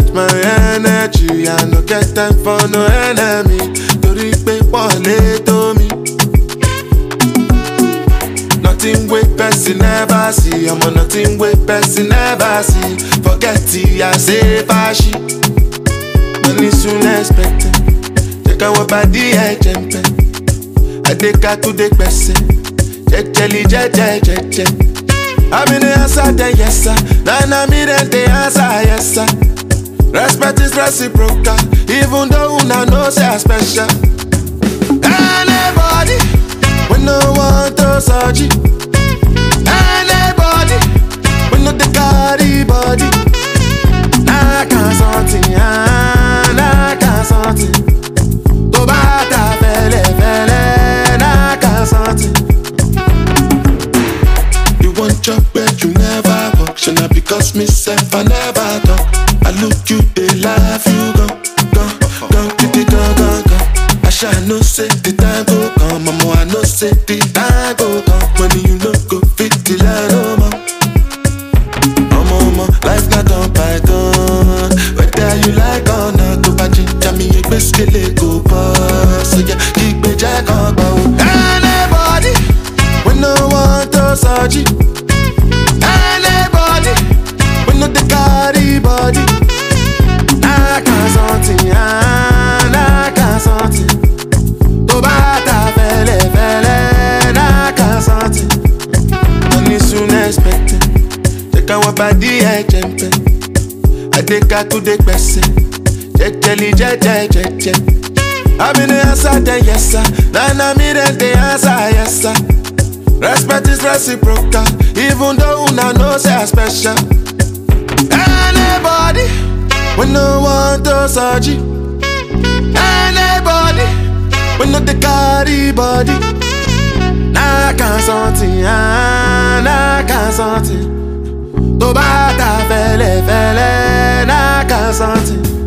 recharge my energy. I no get time for no enemy. Torí pé wọ́n lè tó mi. Nothing wey person never see. I'm on nothing wey person never see. Forget it, I say fashi. Money soon expected. Take our body, I jump. I take her to the person. Jelly, je. I'm in the answer, then yes sir. Now me then the answer, yes sir. Respect is reciprocal, even though una know say I special. Anybody, we no want to search it. Anybody, we no the carry body. I can't something, I can't something. To bata fele, I can't something. You want job where you never work, shall not because myself I never talk. I look you, they laugh, you go. I shall no say the time go come, mama, I no say the time go come. When you no go fit the line, oh mama. Life not on python. Whether you like or not, to buy ginger me a best go boss. So yeah, keep me jack on bow. Anybody, we no want to search it. Anybody, we no the carry body. I can't something, I can't something. To bata fele, I can't something. Money soon expected. Take our body, I jump. I take her to the person. Jelly, je. I'm in the answer, then yes sir. Now me then the answer, yes sir. Respect is reciprocal, even though una know say I special. Anybody, we no want to search it. Anybody, we no the carry body. I can't something, I can't something. To bata fele, I can't something.